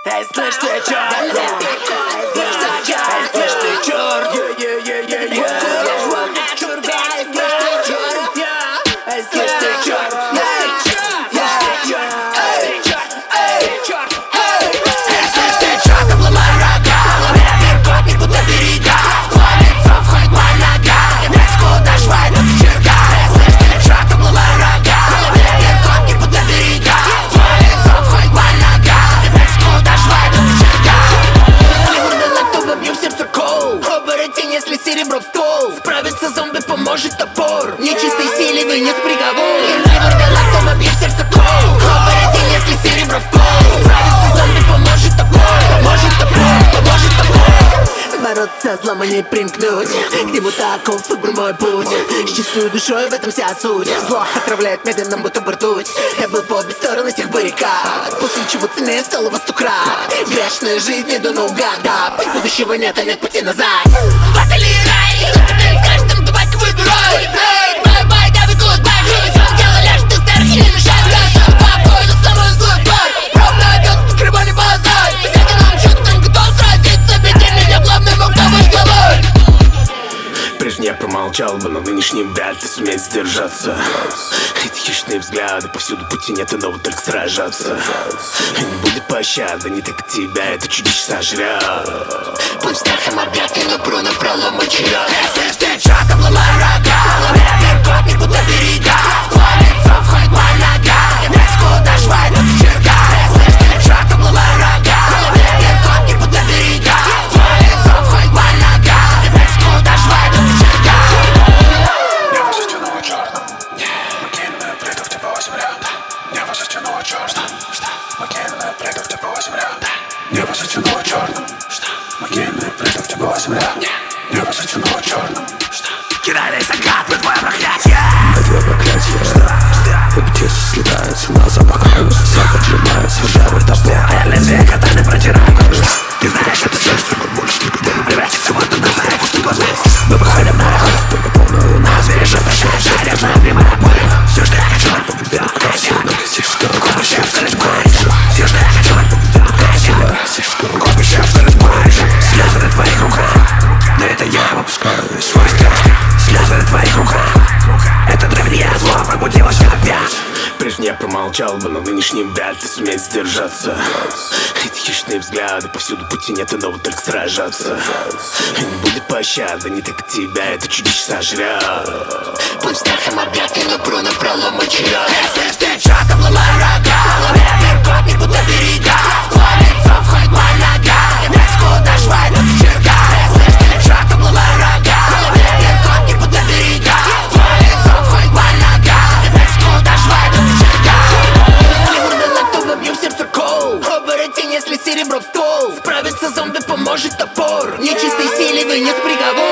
Эй, слышь ты, чёрт? Эй, слышь ты, чёрт? Эй, слышь ты, чёрт? Обломай рога, лови апперкот, не будто берега. Твое лицо входит моя нога, и без куда жвай на черга. Эй, слышь ты, чёрт? Обломай рога, лови апперкот, не будто берега. Твое лицо входит моя нога, и без куда жвай на черга. Сливы на кто вобью в сердце кол. Оборотень, если серебро в стол. Справиться зомби поможет топор. Нечистой силе вынес приговор. Сливы на кто вобью в сердце кол. Оборотень, если серебро в стол. Справиться зомби поможет топор. Бороться злому не примкнуть, к нему таков выбор мой путь. С чистой душой в этом вся суть. Зло отравляет медленно, будто бы ртуть. Я был по обе стороны тех баррикад, после чего ценнее стало во 100 крат. Грешная жизнь иду наугад, да. Пусть будущего нет, а нет пути назад. Батали рай, кто тебе скажет, там давай твой дурой. Бай-бай, давай гудбай, жизнь сделала ляж, ты старых не мешай. Какой на самую злую тварь, ровно опять покрывали базар. Сядь нам чуть, там готов сразиться, веди меня главным огневой главой. Прежде я промолчал бы, но нынешним вряд ли суметь сдержаться. Эти хищные взгляды, повсюду пути нет, и нового только сражаться. Не будет пощады, не так тебя это чудище сожрет. Пусть страхом объятки, но пру на пролом и черед. Слышь ты, чёрт, обломай рога, лови апперкот, не будто берега. Твое лицо входит моя нога, и без куда жвай на черга. Слышь ты, чёрт, обломай рога, лови апперкот, не будто берега. Твое лицо входит моя нога, и без куда жвай на черга. Небо затянуло черным, могильную плиту в тепло земля. Небо затянуло черным, могильную плиту в тепло земля. Небо затянуло черным, могильную плиту в тепло земля. Небо затянуло черным. Кидали закат, вы твое проклятие. Твое проклятие. И птицы слетаются на запах крови. Запах сжимается, ржавый топор. А я лезвие катаны протираю кожу. Ты знаешь, это все, что мы больше никогда не прячем. Всего ты назад, пустым глазом. Мы выходим на охоту, только полная луна. Звережа прощает, жарим на любимое поле. Все, что я хочу, это победить. Все, что я хочу, это победить. Слезы на твоих руках, но это я выпускаю свой страх. Слезы на твоих руках, это древнее зло пробудилось опять. Прежде я промолчал бы, но нынешним вряд ли суметь сдержаться. Эти хищные взгляды, повсюду пути нет, и нового только сражаться. Не будет пощады, не так тебя это чудище сожрет. Пусть страхом объятки, но пру на пролом и черед. Слышь ты, чёрт, обломай рога, лови апперкот, не будто берега. Твое лицо входит моя нога, и без куда жвай на черга. Слышь ты, чёрт, обломай рога, лови апперкот, не будто берега. Твое лицо входит моя нога, и без куда жвай на черга. Сливы на кто вобью в сердце кол. Оборотень, если серебро в стол. Справиться зомби поможет топор. Нечистой силе вынес приговор.